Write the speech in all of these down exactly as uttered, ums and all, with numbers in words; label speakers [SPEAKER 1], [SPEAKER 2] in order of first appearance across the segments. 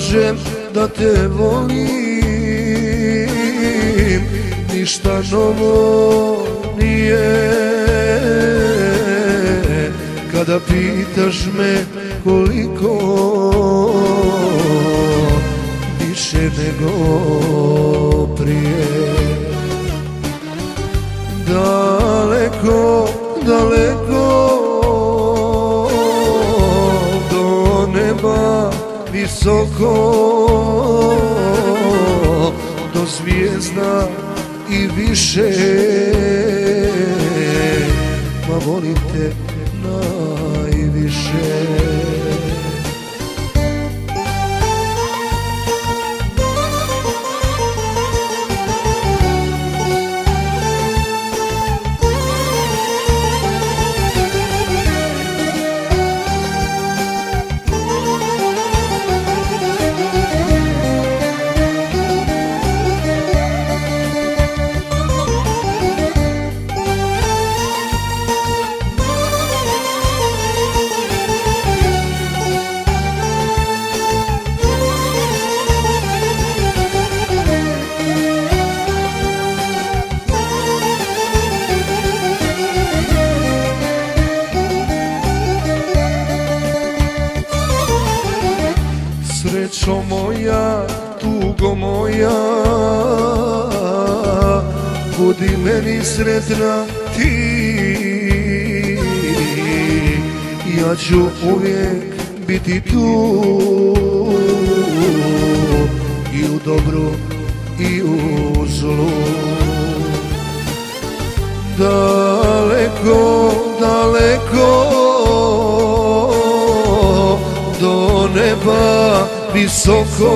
[SPEAKER 1] lažem da te volim, ništa novo nije. Kada pitaš me koliko, više nego prije. Daleko, daleko, do neba visoko, do zvijezda i više. Ma volim te najviše. Srećo moja, tugo moja, budi meni sretna ti. Ja ću uvijek biti tu, i u dobru i u zlu. Daleko, daleko, do neba visoko,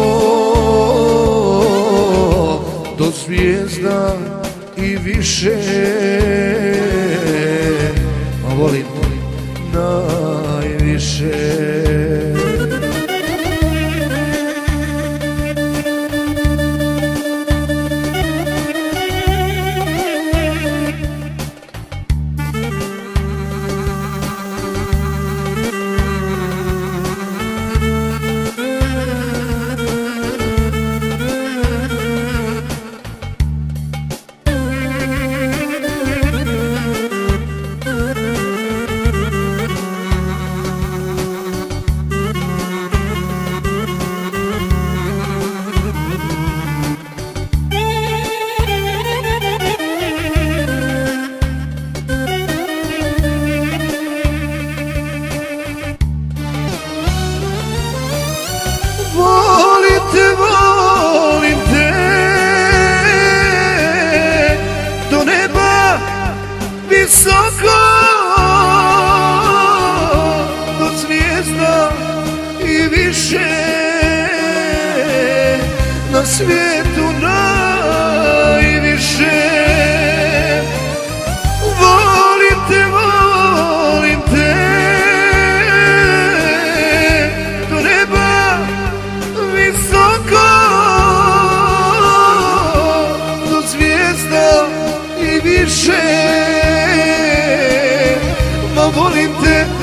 [SPEAKER 1] do zvijezda i više. Ma volim, volim najviše. Volim te, volim te, do neba visoko, do zvijezda i više. Na svijetu najviše. Volim te, volim te, do neba visoko, do zvijezda i više. Ma volim te